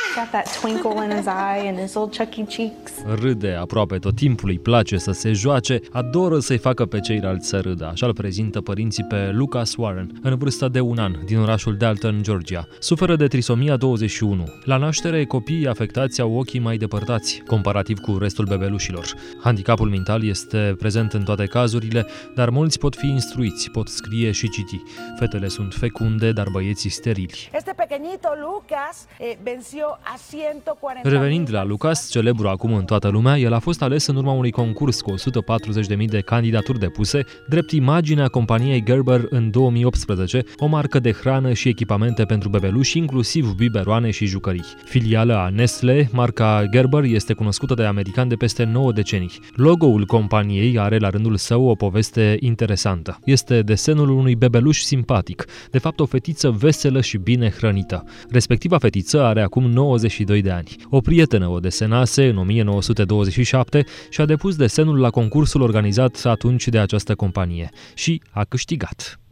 Got that twinkle in his eye and his little Chucky cheeks. Râde aproape tot timpul, îi place să se joace, adoră să-i facă pe ceilalți să râdă. Așa îl prezintă părinții pe Lucas Warren, în vârstă de 1 an, din orașul Dalton, Georgia. Suferă de trisomia 21. La naștere, copiii afectați au ochii mai depărtați, comparativ cu restul bebelușilor. Handicapul mental este prezent în toate cazurile, dar mulți pot fi instruiți, pot scrie și citi. Fetele sunt fecunde, dar băieții sterili. Este pequeñito Lucas venció a 140. Revenind la Lucas, celebru acum în toată lumea, el a fost ales în urma unui concurs cu 140.000 de candidaturi depuse, drept imaginea companiei Gerber în 2018, o marcă de hrană și echipamente pentru bebeluși, inclusiv biberoane și jucării. Filială a Nestle, marca Gerber este cunoscută de americani de peste 9 decenii. Logo-ul companiei are la rândul său o poveste interesantă. Este desenul unui bebeluș simpatic, de fapt o fetiță veselă și bine hrănită. Respectiva fetiță are acum 92 de ani. O prietenă o desenase în 1927 și a depus desenul la concursul organizat atunci de această companie și a câștigat.